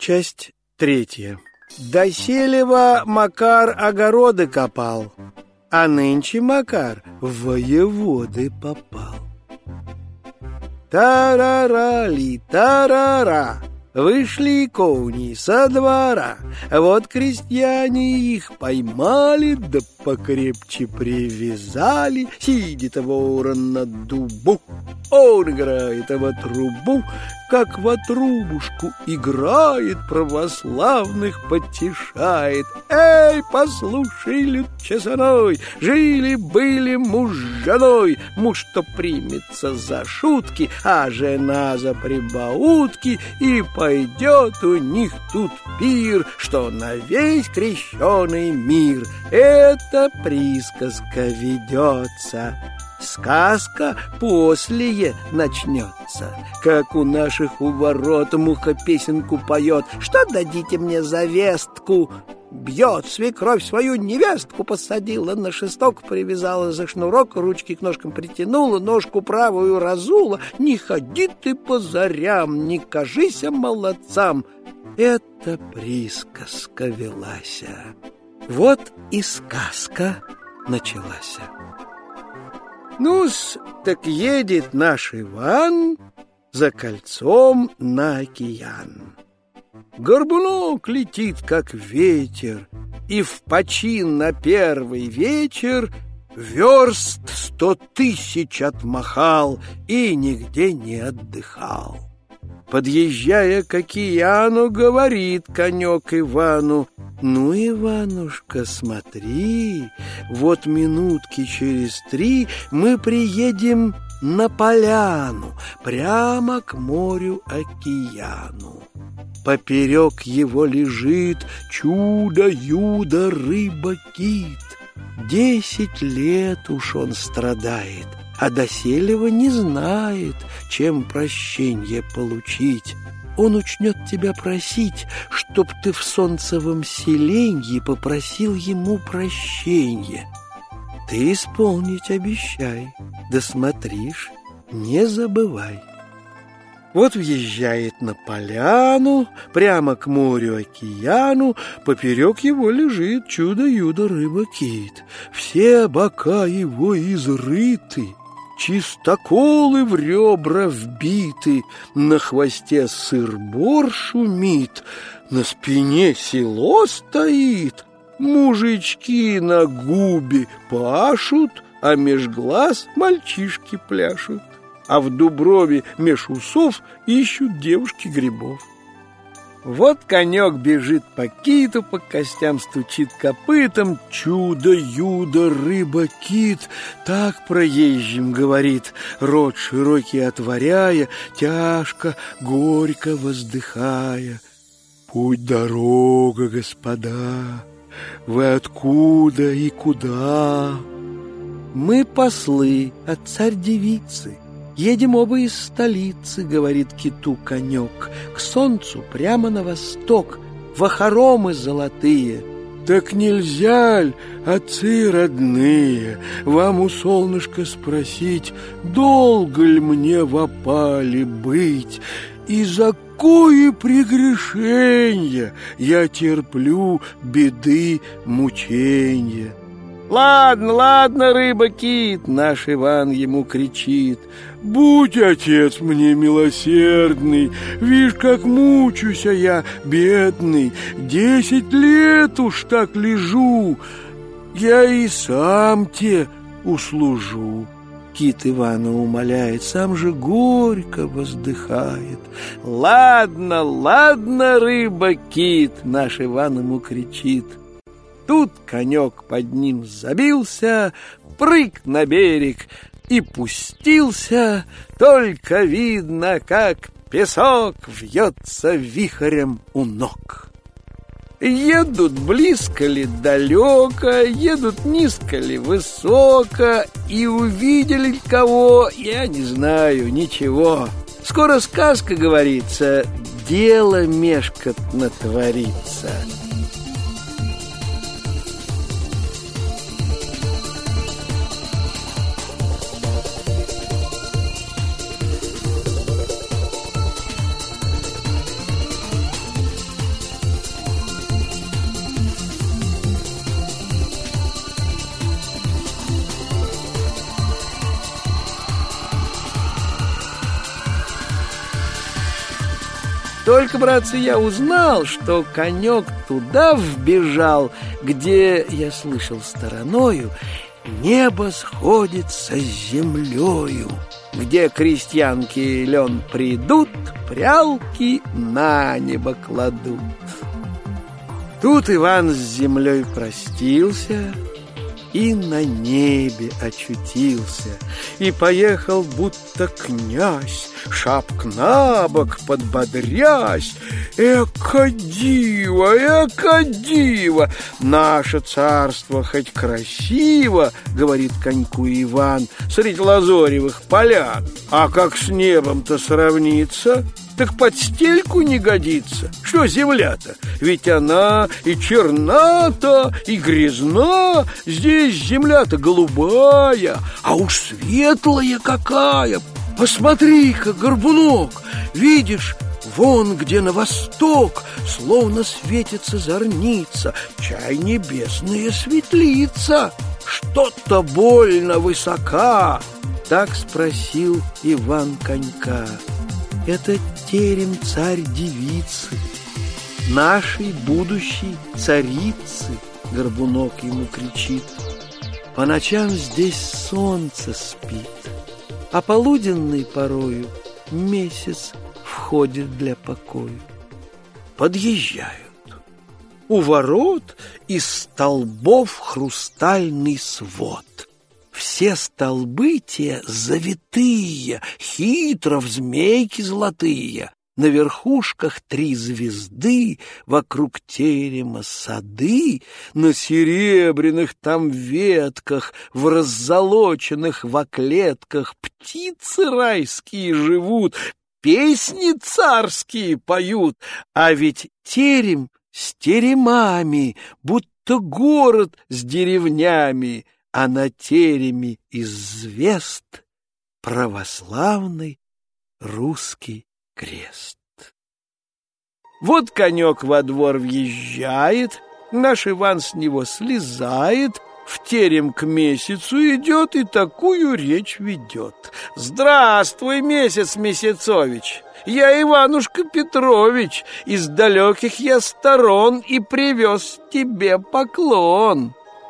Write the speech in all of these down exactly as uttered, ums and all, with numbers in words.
Часть третья. Доселева Макар огороды копал, а нынче Макар в воеводы попал. Тарарали, тарара, вышли кони со двора. Вот крестьяне их поймали, да покрепче привязали. Сидит ворон на дубу, он играет во трубу, как во трубушку играет, православных потешает. Эй, послушай, люд честной, жили-были муж с женой. Муж то примется за шутки, а жена за прибаутки, и пойдет у них тут пир, что на весь крещеный мир. Эта присказка ведется. Сказка после начнется, как у наших у ворот муха песенку поет. Что дадите мне за вестку? Бьет свекровь свою невестку, посадила на шесток, привязала за шнурок, ручки к ножкам притянула, ножку правую разула. Не ходи ты по зарям, не кажися молодцам. Эта присказка велася. Вот и сказка началась. Ну-с, так едет наш Иван за кольцом на океан. Горбунок летит, как ветер, и в почин на первый вечер верст сто тысяч отмахал и нигде не отдыхал. Подъезжая к океану, говорит конек Ивану: «Ну, Иванушка, смотри, вот минутки через три мы приедем на поляну, прямо к морю-океану. Поперек его лежит чудо-юдо рыба-кит. Десять лет уж он страдает, а доселева не знает, чем прощенье получить. Он учнет тебя просить, чтоб ты в солнцевом селенье попросил ему прощенья. Ты исполнить обещай, да смотришь, не забывай». Вот въезжает на поляну, прямо к морю-океану, поперек его лежит чудо-юдо рыба-кит. Все бока его изрыты, чистоколы в ребра вбиты, на хвосте сыр-бор шумит, на спине село стоит. Мужички на губе пашут, а меж глаз мальчишки пляшут, а в дуброве меж усов ищут девушки грибов. Вот конек бежит по киту, по костям стучит копытом. Чудо-юдо рыба-кит так проезжим говорит, рот широкий отворяя, тяжко, горько воздыхая: «Путь-дорога, господа, вы откуда и куда?» «Мы послы от царь-девицы, едем оба из столицы, — говорит киту конек, — к солнцу прямо на восток, во хоромы золотые». «Так нельзя ль, отцы родные, вам у солнышка спросить, долго ли мне в опале быть, и за кое прегрешенье я терплю беды мученья?» «Ладно, ладно, рыба-кит, — наш Иван ему кричит, — будь, отец, мне милосердный, вишь, как мучуся я, бедный, десять лет уж так лежу, я и сам те услужу». Кит Ивана умоляет, сам же горько воздыхает. «Ладно, ладно, рыба-кит, — наш Иван ему кричит». Тут конек под ним забился, прыг на берег и пустился, только видно, как песок вьется вихрем у ног. Едут близко ли далеко, едут низко ли высоко, и увидели ли кого, я не знаю ничего. Скоро сказка, говорится, дело мешкотно творится. только, братцы, я узнал, что конек туда вбежал, где, я слышал стороною, небо сходится с землею, где крестьянки лен придут, прялки на небо кладут. Тут Иван с землей простился и на небе очутился, и поехал, будто князь, шапк на бок подбодрясь. Эка диво, эка диво! Наше царство хоть красиво, говорит коньку Иван, средь лазоревых полян, а как с небом-то сравнится, так под стельку не годится. Что земля-то? Ведь она и черна-то, и грязна. Здесь земля-то голубая, а уж светлая какая. Посмотри-ка, Горбунок, видишь, вон где на восток словно светится зорница, чай небесная светлица. Что-то больно высока. Так спросил Иван конька. Это терем царь-девицы, нашей будущей царицы, Горбунок ему кричит. По ночам здесь солнце спит, а полуденной порою месяц входит для покоя. Подъезжают. У ворот из столбов хрустальный свод. Все столбы те завитые, хитро в змейки золотые. На верхушках три звезды, вокруг терема сады, на серебряных там ветках, в раззолоченных воклетках птицы райские живут, песни царские поют, а ведь терем с теремами, будто город с деревнями, а на тереме из звезд православный русский крест. Вот конек во двор въезжает, наш Иван с него слезает, в терем к месяцу идет и такую речь ведет. «Здравствуй, месяц Месяцович! Я Иванушка Петрович, из далеких я сторон и привез тебе поклон».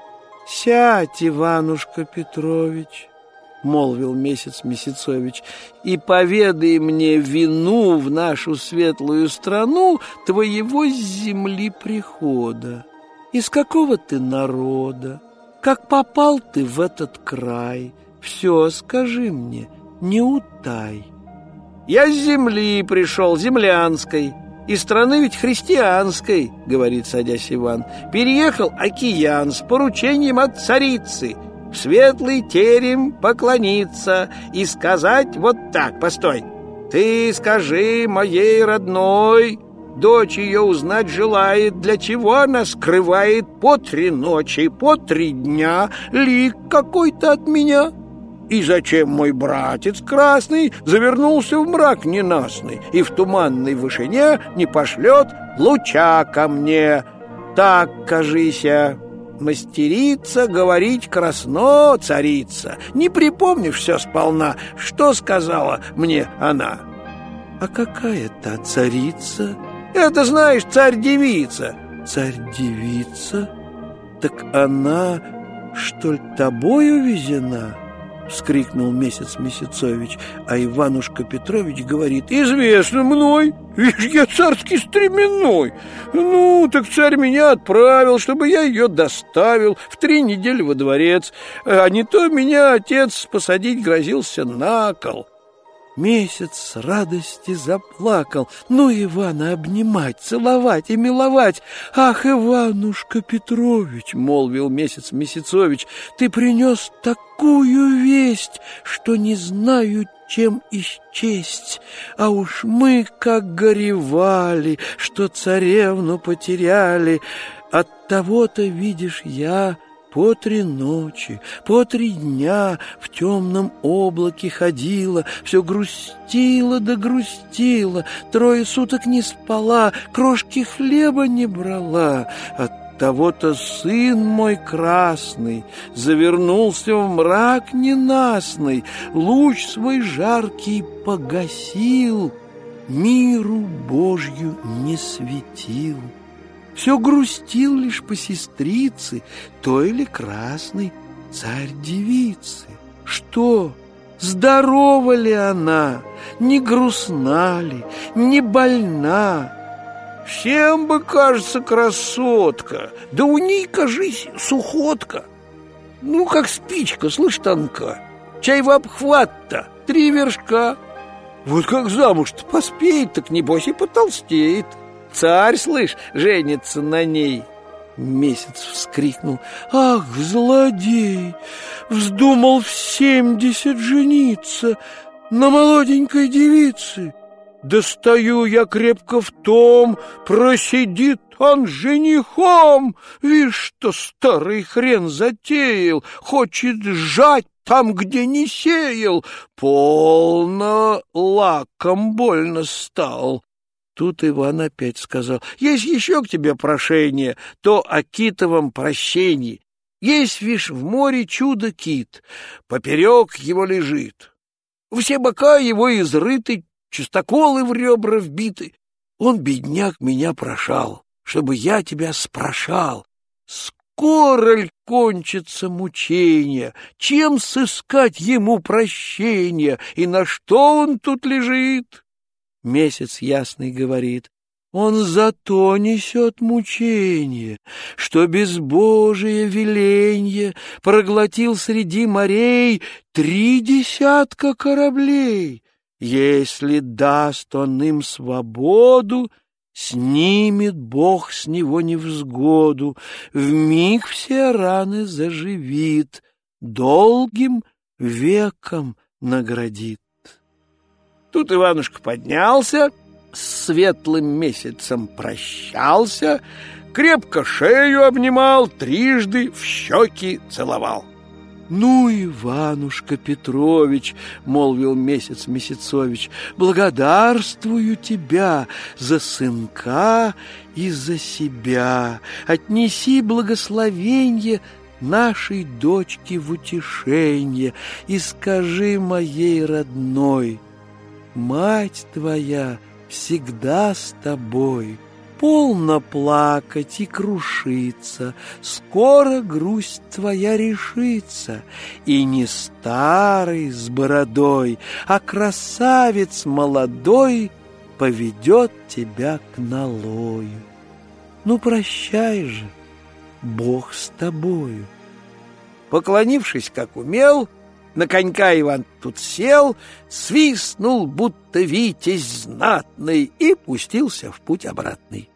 «Сядь, Иванушка Петрович, — молвил месяц Месяцович, — и поведай мне вину в нашу светлую страну твоего с земли прихода. Из какого ты народа? Как попал ты в этот край? Все скажи мне, не утай». «Я с земли пришел, землянской, из страны ведь христианской, — говорит, садясь Иван, — переехал океан с поручением от царицы в светлый терем поклониться и сказать вот так, постой, ты скажи моей родной, дочь ее узнать желает, для чего она скрывает по три ночи, по три дня лик какой-то от меня. И зачем мой братец красный завернулся в мрак ненастный и в туманной вышине не пошлет луча ко мне? Так, кажися, мастерица говорить красно царица. Не припомнишь все сполна, что сказала мне она?» «А какая та царица?» «Это, знаешь, царь-девица». «Царь-девица? Так она, что ли, тобою везена?» — вскрикнул месяц Месяцович, а Иванушка Петрович говорит: «Известно мной, видишь, я царский стременной. Ну, так царь меня отправил, чтобы я ее доставил в три недели во дворец, а не то меня отец посадить грозился на кол». Месяц с радости заплакал. Ну, Ивана обнимать, целовать и миловать. «Ах, Иванушка Петрович, — молвил месяц Месяцович, — ты принес такую весть, что не знаю, чем исчесть. А уж мы как горевали, что царевну потеряли. От того-то, видишь, я по три ночи, по три дня в темном облаке ходила, все грустила да грустила, трое суток не спала, крошки хлеба не брала. От того-то сын мой красный завернулся в мрак ненастный, луч свой жаркий погасил, миру Божью не светил. Все грустил лишь по сестрице, той ли красной царь-девицы. Что, здорова ли она, не грустна ли, не больна? Всем бы кажется красотка, да у ней, кажись, сухотка. Ну, как спичка, слышь, тонка, чай в обхват-то, три вершка. Вот как замуж-то поспеет, так небось и потолстеет. Царь, слышь, женится на ней. Месяц вскрикнул: ах, злодей, вздумал в семьдесят жениться на молоденькой девице. Да стою я крепко в том, просидит он женихом. Вишь, что старый хрен затеял, хочет сжать там, где не сеял. Полно лаком больно стал. Тут Иван опять сказал: есть еще к тебе прошение, то о китовом прощении. Есть, вишь, в море чудо-кит, поперек его лежит. Все бока его изрыты, чистоколы в ребра вбиты. Он, бедняк, меня прошал, чтобы я тебя спрашал. Скоро ль кончится мучение? Чем сыскать ему прощения? И на что он тут лежит? Месяц ясный говорит: он зато несет мучение, что безбожие веленье проглотил среди морей три десятка кораблей. Если даст он им свободу, снимет Бог с него невзгоду, вмиг все раны заживит, долгим веком наградит. Тут Иванушка поднялся, с светлым месяцем прощался, крепко шею обнимал, трижды в щеки целовал. «Ну, Иванушка Петрович, — молвил Месяц Месяцович, — благодарствую тебя за сынка и за себя. Отнеси благословенье нашей дочке в утешенье и скажи моей родной: мать твоя всегда с тобой. Полно плакать и крушиться, скоро грусть твоя решится, и не старый с бородой, а красавец молодой поведет тебя к налою. Ну, прощай же, Бог с тобою». Поклонившись, как умел, на конька Иван тут сел, свистнул, будто витязь знатный, и пустился в путь обратный.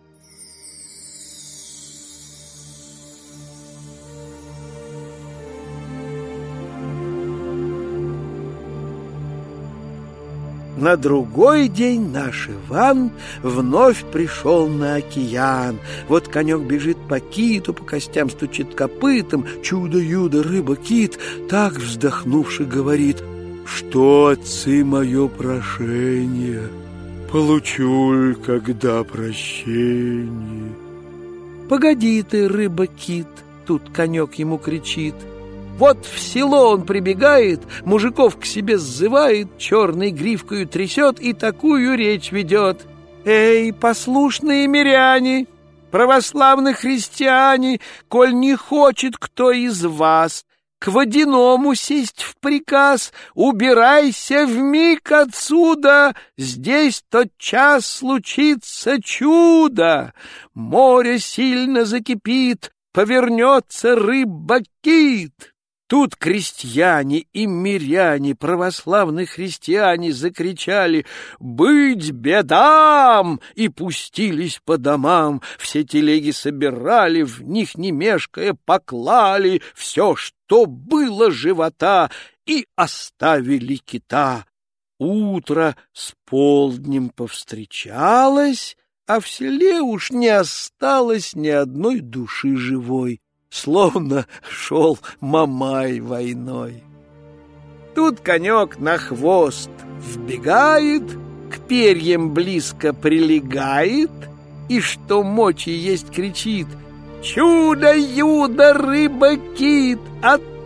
На другой день наш Иван вновь пришел на океан. Вот конек бежит по киту, по костям стучит копытом. Чудо-юдо, рыба-кит, так вздохнувши говорит: что, отцы, мое прошение, получу ль когда прощение? Погоди ты, рыба-кит, тут конек ему кричит. Вот в село он прибегает, мужиков к себе сзывает, черной гривкою трясет и такую речь ведет: «Эй, послушные миряне, православные христиане, коль не хочет кто из вас к водяному сесть в приказ, убирайся вмиг отсюда, здесь тотчас случится чудо. Море сильно закипит, повернется рыба-кит». Тут крестьяне и миряне, православные христиане закричали: «Быть бедам!» и пустились по домам. Все телеги собирали, в них не мешкая поклали все, что было живота, и оставили кита. Утро с полднем повстречалось, а в селе уж не осталось ни одной души живой. Словно шел Мамай войной. Тут конек на хвост вбегает, к перьям близко прилегает и, что мочи есть, кричит: «Чудо-юдо, рыба-кит, от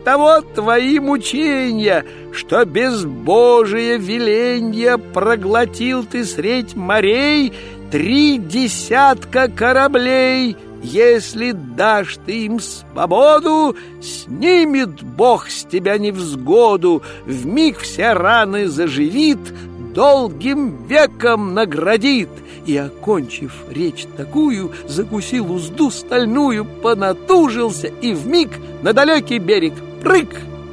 того твои мученья, что без Божия веленья проглотил ты средь морей три десятка кораблей. Если дашь ты им свободу, снимет Бог с тебя невзгоду, вмиг все раны заживит, долгим веком наградит. И, окончив речь такую, закусил узду стальную, понатужился и вмиг на далекий берег прыг.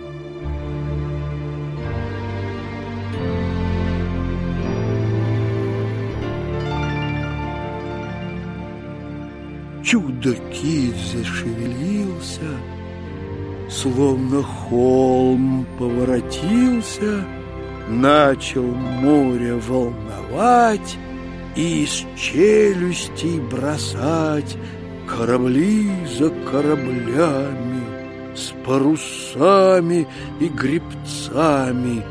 Чудо-кит зашевелился, словно холм поворотился, начал море волновать и из челюстей бросать корабли за кораблями, с парусами и гребцами.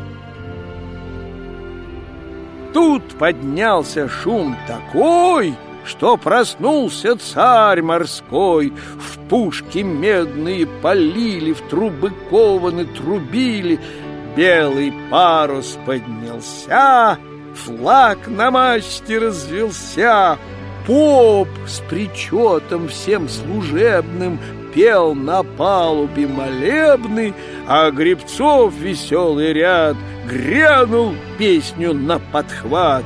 Тут поднялся шум такой, что проснулся царь морской. В пушки медные полили, в трубы кованы трубили. Белый парус поднялся, флаг на мачте развелся. Поп с причетом всем служебным пел на палубе молебны, а гребцов веселый ряд грянул песню на подхват.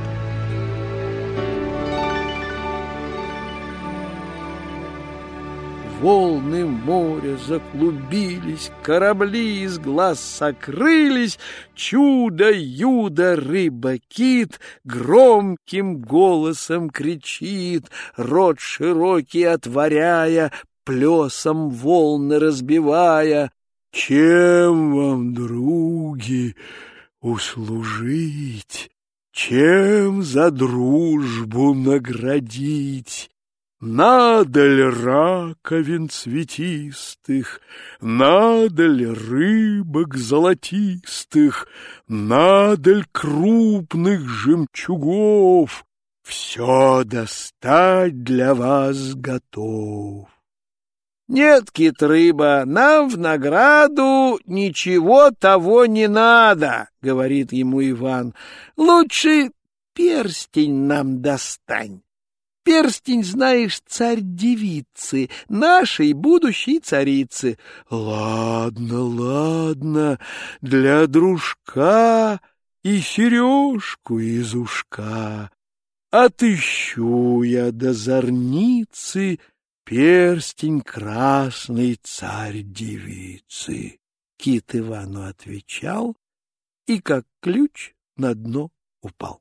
Волны моря заклубились, корабли из глаз сокрылись. Чудо-юдо рыба-кит громким голосом кричит, рот широкий отворяя, плесом волны разбивая. Чем вам, други, услужить? Чем за дружбу наградить? Надо ли раковин цветистых, надо ли рыбок золотистых, надо ли крупных жемчугов, все достать для вас готов. Нет, кит-рыба, нам в награду ничего того не надо, говорит ему Иван. Лучше перстень нам достань. Перстень, знаешь, царь-девицы, нашей будущей царицы. Ладно, ладно, для дружка и сережку из ушка. Отыщу я до зорницы перстень красной царь-девицы. Кит Ивану отвечал и, как ключ, на дно упал.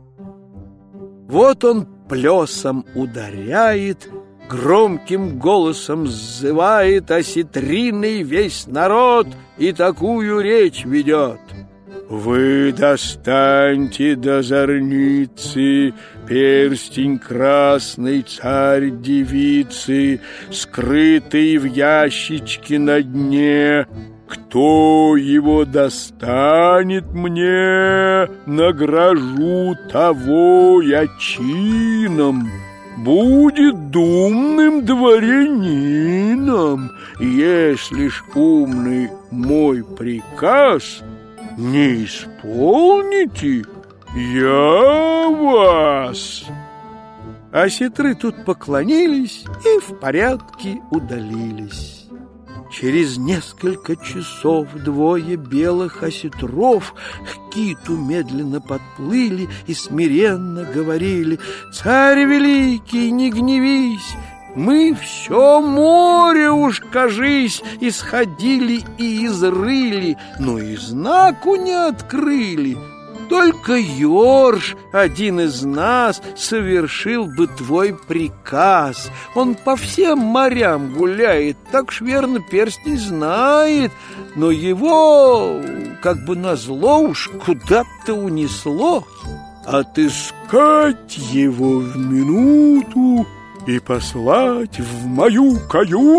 Вот он плесом ударяет, громким голосом сзывает осетриный весь народ и такую речь ведет. Вы достаньте до зорницы перстень красной царь-девицы, скрытый в ящичке на дне. Кто его достанет мне, награжу того я чином, будет думным дворянином. Если ж умный мой приказ не исполните, я вас. Осетры тут поклонились и в порядке удалились. Через несколько часов двое белых осетров к киту медленно подплыли и смиренно говорили: «Царь великий, не гневись, мы все море уж, кажись, исходили и изрыли, но и знаку не открыли. Только Йорш, один из нас, совершил бы твой приказ. Он по всем морям гуляет, так ж верно перстень знает, но его, как бы назло, уж куда-то унесло. Отыскать его в минуту и послать в мою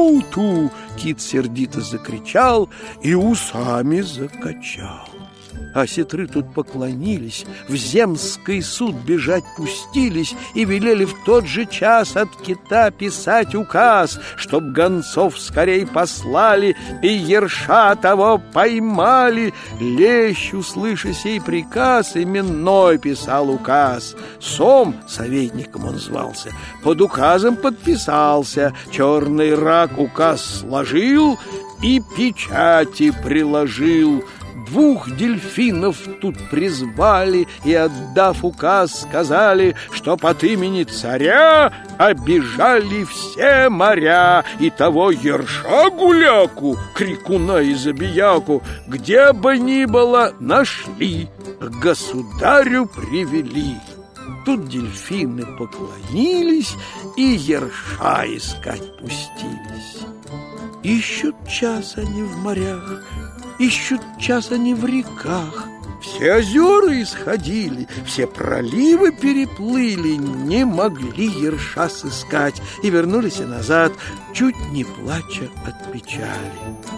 каюту!» Кит сердито закричал и усами закачал. Осетры тут поклонились, в земский суд бежать пустились и велели в тот же час от кита писать указ, чтоб гонцов скорей послали и ерша того поймали. Лещ, услыша сей приказ, именной писал указ. Сом, советником он звался, под указом подписался, черный рак указ сложил и печати приложил. Двух дельфинов тут призвали и, отдав указ, сказали, чтоб от имени царя обижали все моря, и того ерша-гуляку, крикуна и забияку, где бы ни было, нашли, к государю привели. Тут дельфины поклонились и ерша искать пустились. Ищут час они в морях, ищут час они в реках. Все озера исходили, все проливы переплыли, не могли ерша сыскать и вернулись и назад, чуть не плача от печали.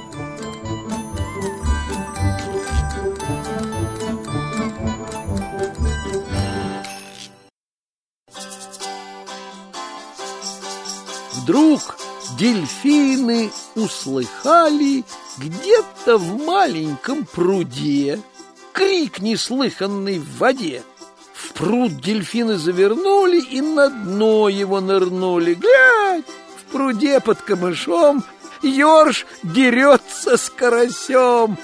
Вдруг дельфины услыхали где-то в маленьком пруде крик неслыханный в воде. В пруд дельфины завернули и на дно его нырнули. Глядь, в пруде под камышом ёрш дерется с карасем.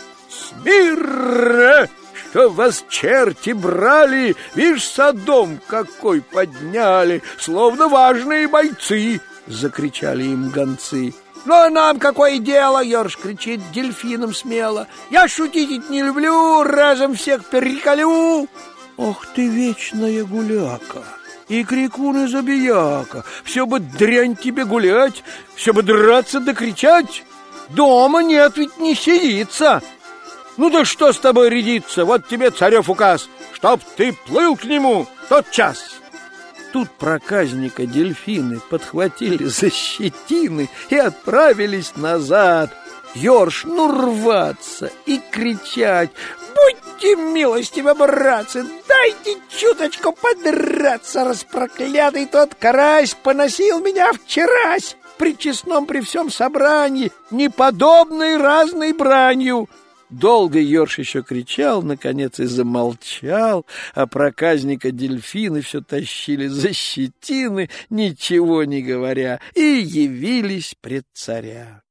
Смирно! Что вас черти брали, вишь, садом какой подняли, словно важные бойцы, — закричали им гонцы. Ну, а нам какое дело, — ёрш кричит дельфином смело. Я шутить не люблю, разом всех переколю. Ох ты, вечная гуляка, и крикун, и забияка, все бы дрянь тебе гулять, все бы драться да кричать. Дома нет, ведь не сидится. Ну да что с тобой рядиться, вот тебе царев указ, чтоб ты плыл к нему тот час. Тут проказника дельфины подхватили за щетины и отправились назад. Ёрш, ну рваться и кричать: будьте милостивы, братцы, дайте чуточку подраться, распроклятый тот карась поносил меня вчерась при честном при всем собрании неподобной разной бранью. Долго ёрш еще кричал, наконец и замолчал, а проказника дельфины все тащили за щетины, ничего не говоря, и явились пред царя.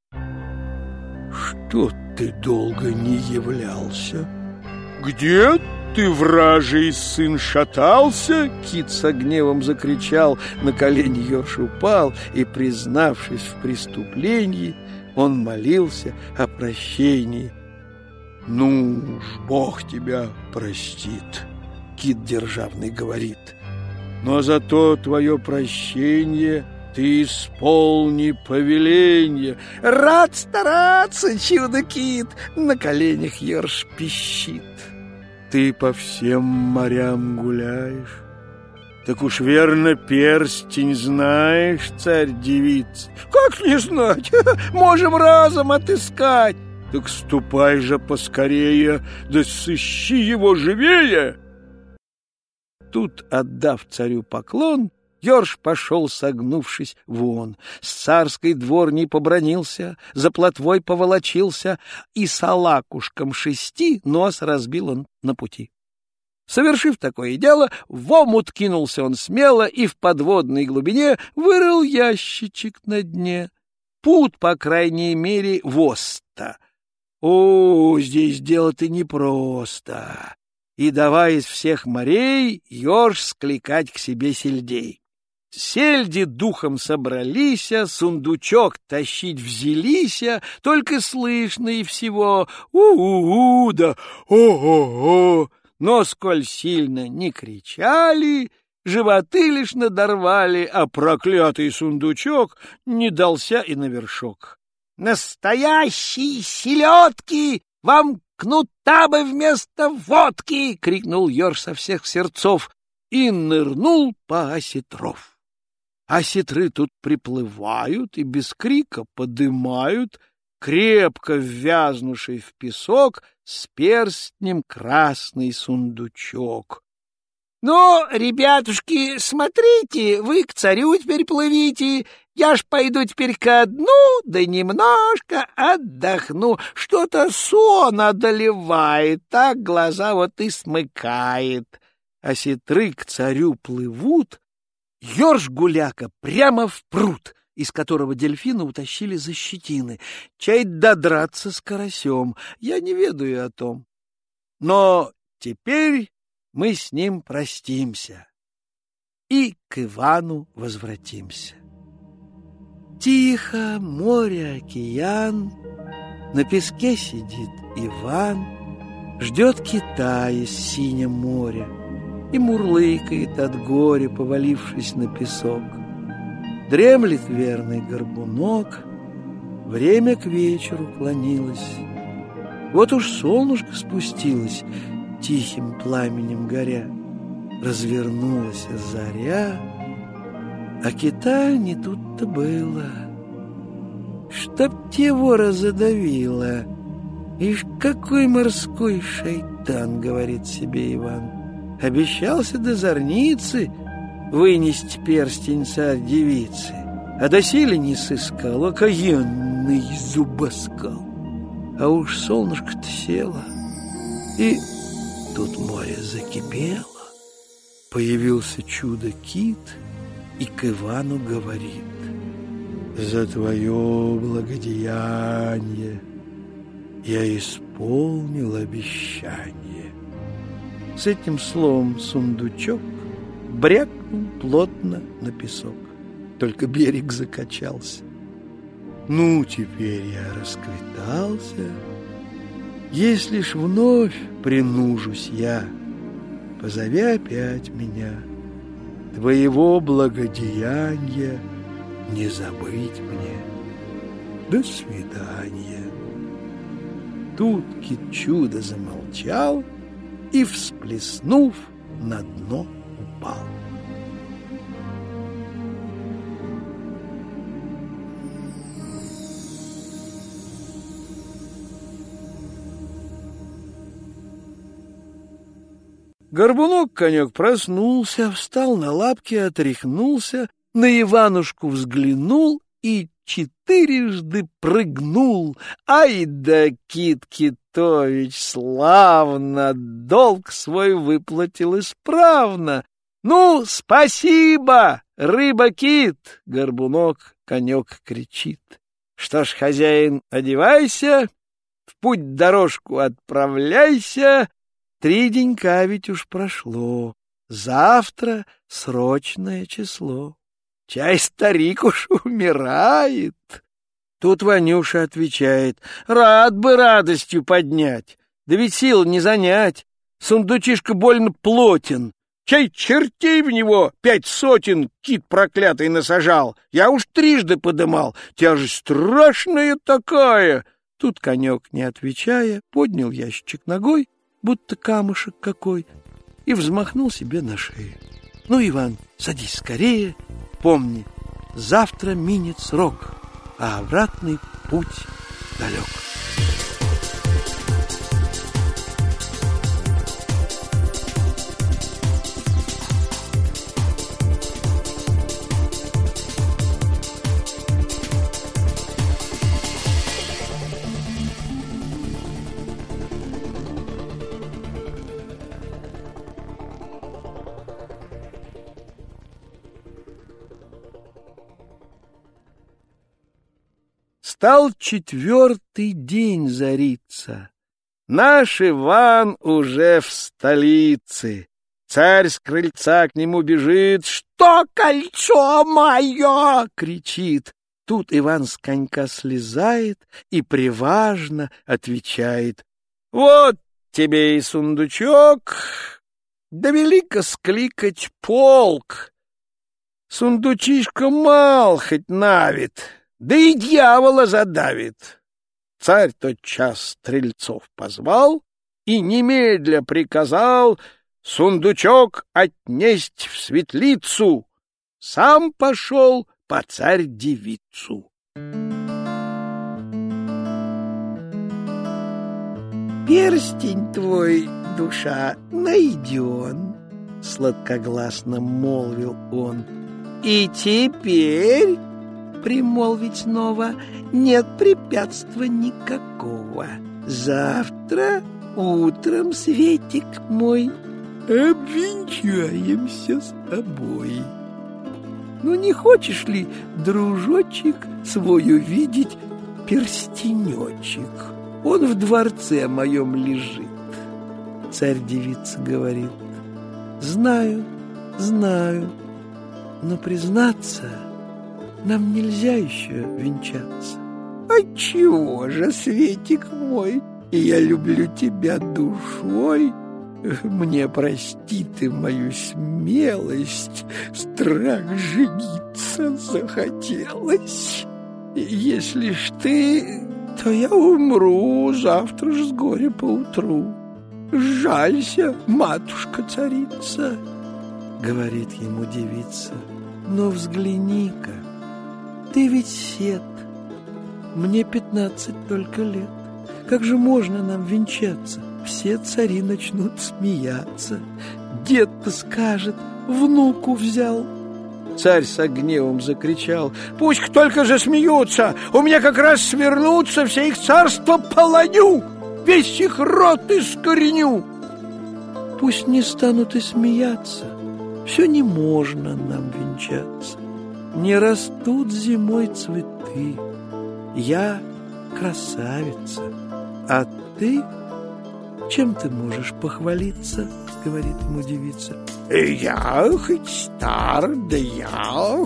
Что ты долго не являлся? Где ты, вражий сын, шатался? Кит со гневом закричал, на колени ёрш упал, и, признавшись в преступлении, он молился о прощении. Ну уж, Бог тебя простит, Кит державный говорит, но зато твое прощение ты исполни повеление. Рад стараться, чудо-кит, на коленях ёрш пищит. Ты по всем морям гуляешь, так уж верно перстень знаешь, царь-девица. Как не знать, можем разом отыскать. Так ступай же поскорее, да сыщи его живее. Тут, отдав царю поклон, ёрш пошел, согнувшись, вон. С царской дворней побранился, за плотвой поволочился, и салакушком шести нос разбил он на пути. Совершив такое дело, в омут кинулся он смело и в подводной глубине вырыл ящичек на дне. Пут, по крайней мере, воста. О, здесь дело-то непросто. И давай из всех морей ёрш скликать к себе сельдей. Сельди духом собрались, сундучок тащить взялись, только слышно и всего у-у-у да о-о-о. Но сколь сильно не кричали, животы лишь надорвали, а проклятый сундучок не дался и на вершок. «Настоящие селедки! Вам кнута бы вместо водки!» — крикнул ёрш со всех сердцов и нырнул по осетров. Осетры тут приплывают и без крика подымают крепко ввязнувший в песок с перстнем красный сундучок. — Ну, ребятушки, смотрите, вы к царю теперь плывите, я ж пойду теперь ко дну, да немножко отдохну. Что-то сон одолевает, так глаза вот и смыкает. А сетры к царю плывут, ёрш-гуляка прямо в пруд, из которого дельфина утащили за щетины. Чай додраться с карасем, я не ведаю о том. Но теперь мы с ним простимся и к Ивану возвратимся. Тихо, море, океан, на песке сидит Иван, ждет кита из синего моря и мурлыкает от горя, повалившись на песок. Дремлет верный горбунок, время к вечеру клонилось. Вот уж солнышко спустилось, тихим пламенем горя, развернулась заря, а кита не тут-то было. Чтоб его разодавило, ишь, какой морской шайтан, говорит себе Иван. Обещался до зорницы вынести перстень царь-девицы, а доселе не сыскал, окаянный зубоскал. А уж солнышко-то село, и тут море закипело. Появился чудо-кит и к Ивану говорит: «За твое благодеяние я исполнил обещание». С этим словом сундучок брякнул плотно на песок. Только берег закачался. Ну, теперь я расквитался. Если ж вновь принужусь я, позови опять меня. Твоего благодеяния не забыть мне. До свидания. Тут кит чудо замолчал и, всплеснув, на дно упал. Горбунок-конек проснулся, встал на лапки, отряхнулся, на Иванушку взглянул и четырежды прыгнул. Ай да Кит Китович славно долг свой выплатил исправно. Ну, спасибо, рыба-кит! Горбунок-конек кричит. Что ж, хозяин, одевайся, в путь дорожку отправляйся. Три денька ведь уж прошло, завтра срочное число. Чай старик уж умирает. Тут Ванюша отвечает: рад бы радостью поднять, да ведь сил не занять. Сундучишка больно плотен, чай чертей в него пять сотен кит проклятый насажал. Я уж трижды подымал, тяжесть страшная такая. Тут конек, не отвечая, поднял ящичек ногой, будто камушек какой, и взмахнул себе на шею. Ну, Иван, садись скорее, помни, завтра минет срок, а обратный путь далек. Стал четвертый день зариться. Наш Иван уже в столице. Царь с крыльца к нему бежит. «Что кольцо мое?» — кричит. Тут Иван с конька слезает и приважно отвечает: «Вот тебе и сундучок, да велико скликать полк. Сундучишка мал хоть навит, да и дьявола задавит». Царь тотчас стрельцов позвал и немедля приказал сундучок отнесть в светлицу. Сам пошел по царь-девицу. перстень твой, душа, найден, сладкогласно молвил он. И теперь, примолвить снова, нет препятствия никакого. Завтра утром, Светик мой, обвенчаемся с тобой. Ну, не хочешь ли, дружочек, свой увидеть перстенечек? Он в дворце моем лежит. Царь-девица говорит: знаю, знаю, но, признаться, нам нельзя еще венчаться. Отчего же, Светик мой, я люблю тебя душой. Мне прости ты мою смелость, страх жениться захотелось. Если ж ты, то я умру завтра ж с горя поутру. Жалься, матушка-царица, говорит ему девица. Но взгляни-ка, ты ведь сед, мне пятнадцать только лет. Как же можно нам венчаться? Все цари начнут смеяться. Дед-то скажет: внуку взял. Царь с гневом закричал: пусть только же смеются, у меня как раз свернутся, все их царство полоню, весь их род искореню. Пусть не станут и смеяться, все не можно нам венчаться. Не растут зимой цветы, я красавица, а ты... Чем ты можешь похвалиться, говорит ему девица. Я хоть стар, да я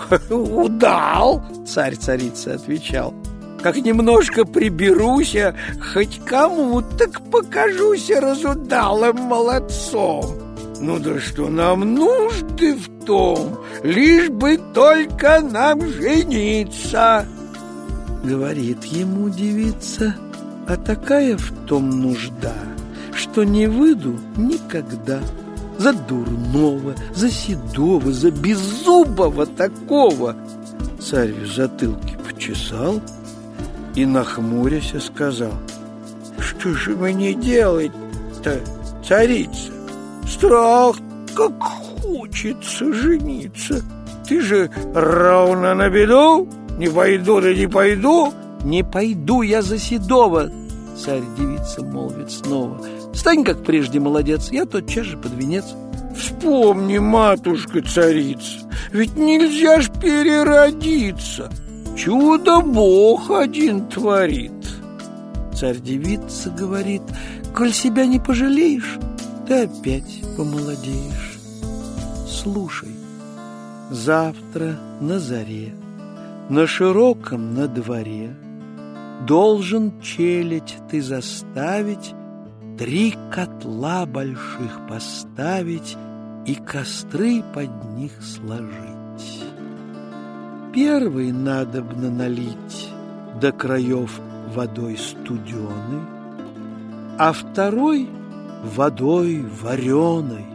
удал, царь-царица отвечал. Как немножко приберусь, хоть кому так покажусь разудалым молодцом. Ну да что нам нужды в том, лишь бы только нам жениться, говорит ему девица. А такая в том нужда, что не выйду никогда за дурного, за седого, за беззубого такого. Царь в затылке почесал и, нахмурясь, сказал: что же мне делать-то, царица? Страх, как хочется жениться. Ты же ровно на беду, не пойду да не пойду. Не пойду я за седого, царь-девица молвит снова. Стань, как прежде, молодец, я тотчас же под венец. Вспомни, матушка-царица, ведь нельзя ж переродиться. Чудо Бог один творит. Царь-девица говорит: коль себя не пожалеешь, ты опять помолодеешь. Слушай, завтра на заре, на широком на дворе, должен челядь ты заставить, три котла больших поставить и костры под них сложить. Первый надобно налить до краев водой студеной, а второй водой вареной,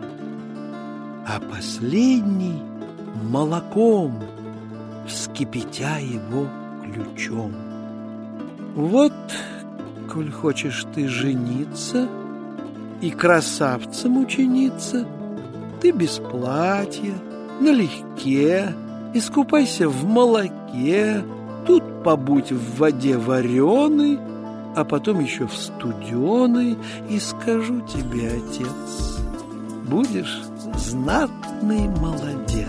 а последний молоком, вскипятя его ключом. Вот, коль хочешь ты жениться и красавцем учениться, ты без платья, налегке, искупайся в молоке, тут побудь в воде вареной, а потом еще в студеной, и скажу тебе, отец, будешь знатный молодец.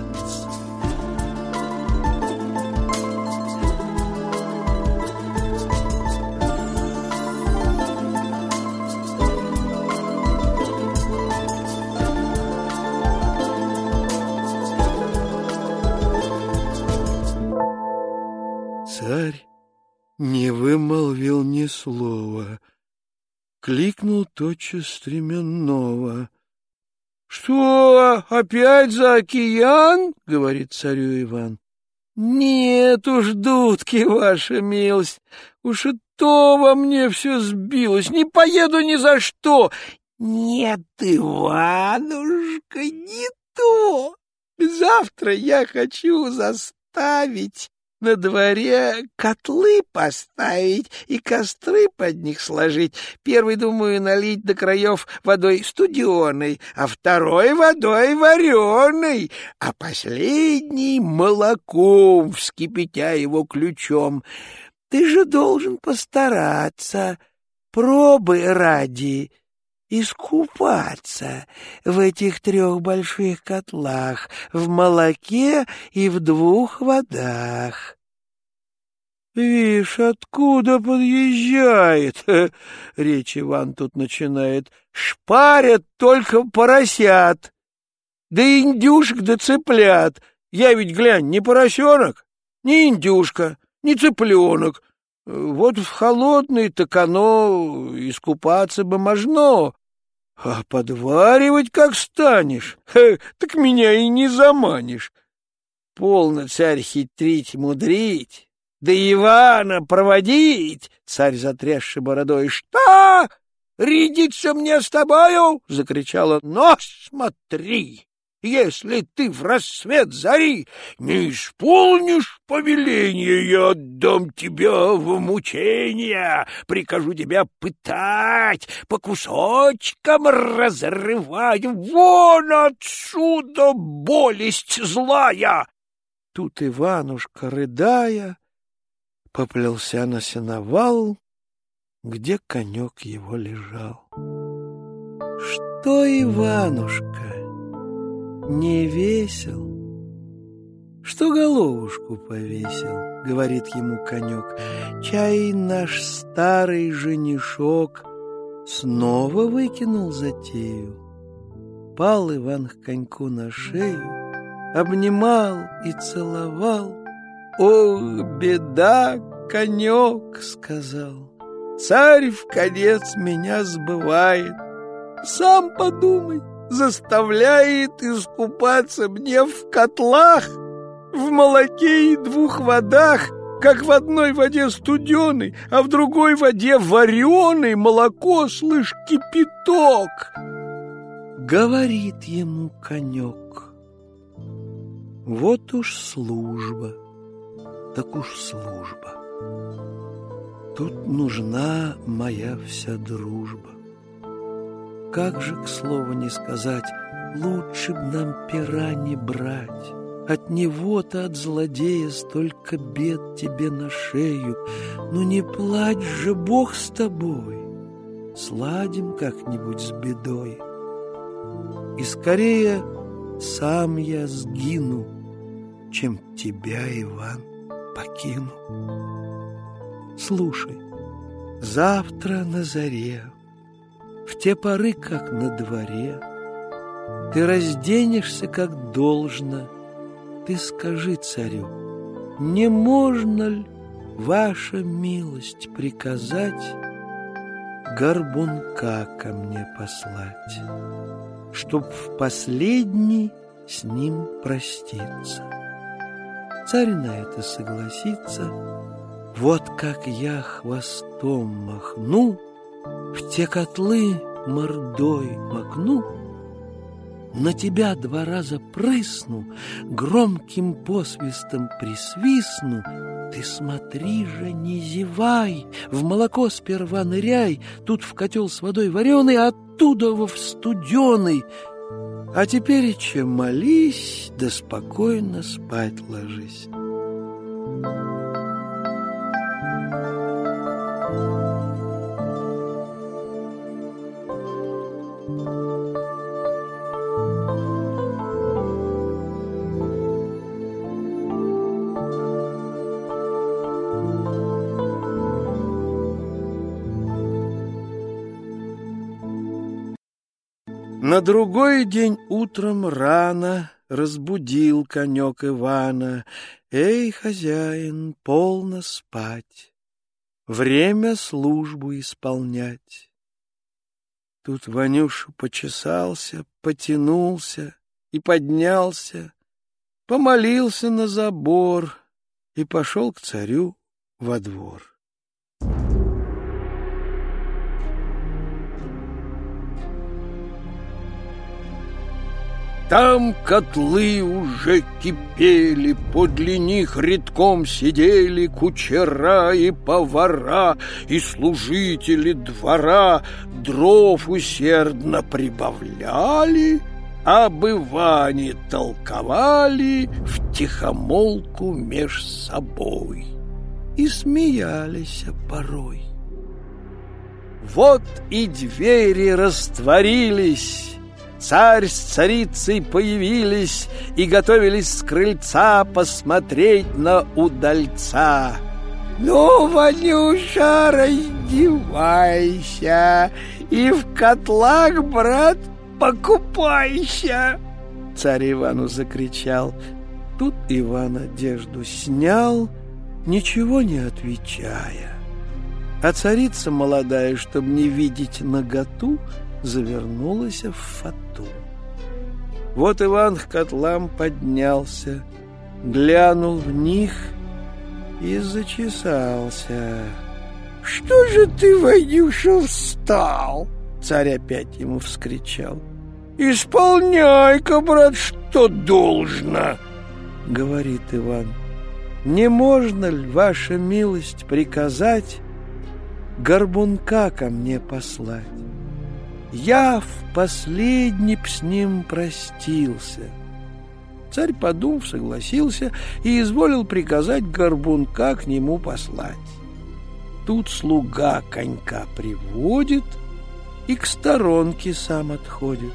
Царь не вымолвил ни слова, кликнул тотчас стременного. — Что, опять за океан? — говорит царю Иван. — Нет уж, дудки, ваша милость, уж и то во мне все сбилось, не поеду ни за что. — Нет, Иванушка, не то. Завтра я хочу заставить на дворе котлы поставить и костры под них сложить. Первый, думаю, налить до краев водой студеной, а второй водой вареной, а последний молоком, вскипятя его ключом. Ты же должен постараться, пробы ради, искупаться в этих трех больших котлах, в молоке и в двух водах. Вишь, откуда подъезжает? Речь Иван тут начинает. Шпарят только поросят, да индюшек да цыплят. Я ведь, глянь, не поросенок, не индюшка, не цыпленок. Вот в холодный так оно искупаться бы можно. А подваривать как станешь, ха, так меня и не заманишь. Полно, царь, хитрить, мудрить, да Ивана проводить. Царь, затрясший бородой: что? Рядиться мне с тобою? — закричала. — Но смотри, если ты в рассвет зари не исполнишь повеления, я отдам тебя в мучения, прикажу тебя пытать, по кусочкам разрывать. Вон отсюда, болесть злая! Тут Иванушка, рыдая, поплелся на сеновал, где конек его лежал. Что, Иванушка, не весел? Что головушку повесил, говорит ему конек. Чай наш старый женишок снова выкинул затею. Пал Иван к коньку на шею, обнимал и целовал. О, беда, конек, сказал, царь в конец меня сбывает. Сам подумай, заставляет искупаться мне в котлах, в молоке и двух водах, как в одной воде студеной, а в другой воде вареной молоко, слышь, кипяток. Говорит ему конек: вот уж служба, так уж служба. Тут нужна моя вся дружба. Как же, к слову не сказать, лучше б нам пера не брать. От него-то, от злодея, столько бед тебе на шею. Ну не плачь же, Бог с тобой, сладим как-нибудь с бедой. И скорее сам я сгину, чем тебя, Иван, покину. Слушай, завтра на заре, в те поры, как на дворе, ты разденешься, как должно. Ты скажи царю, не можно ли, ваша милость, приказать горбунка ко мне послать, чтоб в последний с ним проститься. Царь на это согласится. Вот как я хвостом махну, в те котлы мордой макну, на тебя два раза прысну, громким посвистом присвистну. Ты смотри же, не зевай, в молоко сперва ныряй, тут в котел с водой вареной, а оттуда во в студеный. А теперь чем молись, да спокойно спать ложись. На другой день утром рано разбудил конек Ивана. Эй, хозяин, полно спать, время службу исполнять. Тут Ванюша почесался, потянулся и поднялся, помолился на забор и пошел к царю во двор. Там котлы уже кипели, подле них редком сидели кучера и повара, и служители двора дров усердно прибавляли, об Иване толковали втихомолку меж собой и смеялись порой. Вот и двери растворились, царь с царицей появились и готовились с крыльца посмотреть на удальца. «Ну, Ванюша, раздевайся и в котлах, брат, покупайся!» Царь Ивану закричал. Тут Иван одежду снял, ничего не отвечая. А царица молодая, чтоб не видеть наготу, завернулась в фату. Вот Иван к котлам поднялся, глянул в них и зачесался. «Что же ты, Ванюша, встал?» Царь опять ему вскричал. «Исполняй-ка, брат, что должно!» Говорит Иван. «Не можно ли, ваша милость, приказать горбунка ко мне послать? Я в последний б с ним простился». Царь, подумав, согласился и изволил приказать горбунка к нему послать. Тут слуга конька приводит и к сторонке сам отходит.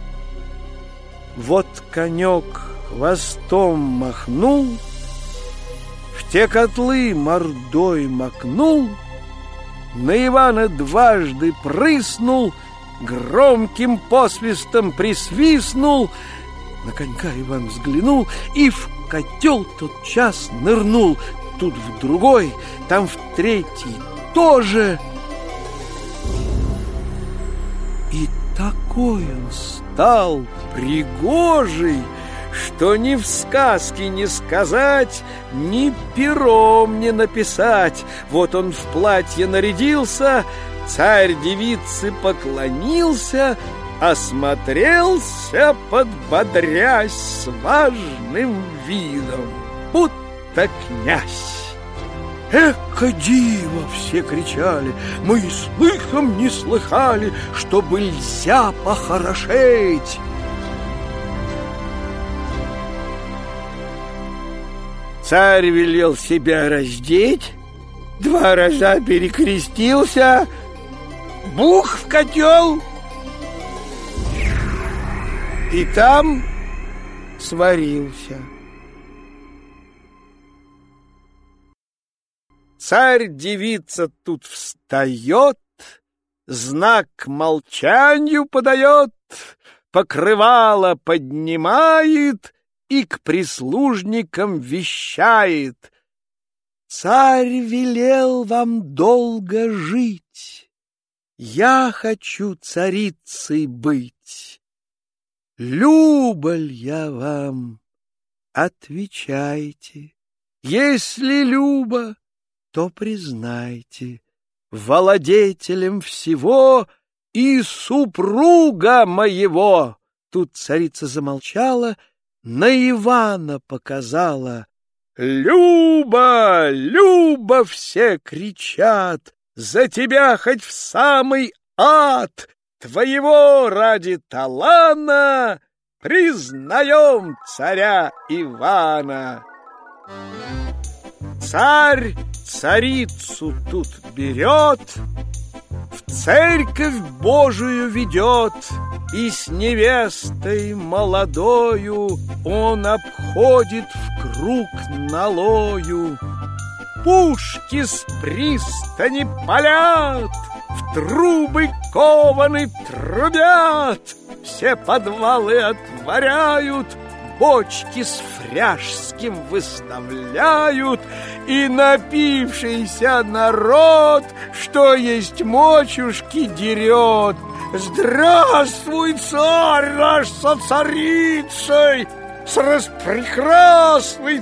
Вот конек хвостом махнул, в те котлы мордой макнул, на Ивана дважды прыснул, громким посвистом присвистнул. На конька Иван взглянул и в котел тотчас нырнул. Тут в другой, там в третий тоже. И такой он стал пригожий, что ни в сказке не сказать, ни пером не написать. Вот он в платье нарядился, царь девице поклонился, осмотрелся, подбодрясь с важным видом, будто князь. «Эка диво!» — все кричали. «Мы и слыхом не слыхали, чтобы нельзя похорошеть!» Царь велел себя раздеть, два раза перекрестился, бух в котел, и там сварился. Царь-девица тут встает, знак молчанию подает, покрывало поднимает и к прислужникам вещает: «Царь велел вам долго жить, я хочу царицей быть. Люба ль я вам? Отвечайте. Если люба, то признайте, владетелем всего и супруга моего». Тут царица замолчала, на Ивана показала. «Люба, Люба!» — все кричат. «За тебя хоть в самый ад! Твоего ради талана признаем царя Ивана!» Царь царицу тут берет, в церковь Божию ведет, и с невестой молодою он обходит в круг налою. Пушки с пристани палят, в трубы кованы трубят, все подвалы отворяют, бочки с фряжским выставляют, и напившийся народ, что есть мочушки, дерет. «Здравствуй, царь наш со царицей, с распрекрасной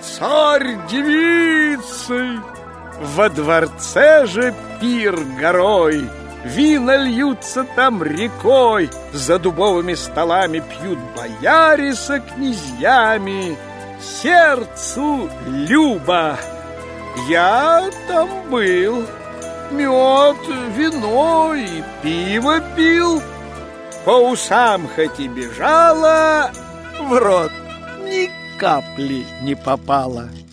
царь-девицей!» Во дворце же пир горой, Вина льются там рекой, за дубовыми столами пьют бояре со князьями. Сердцу любо. Я там был, мед, вино и пиво пил. По усам хоть и бежала, в рот ни капли не попало.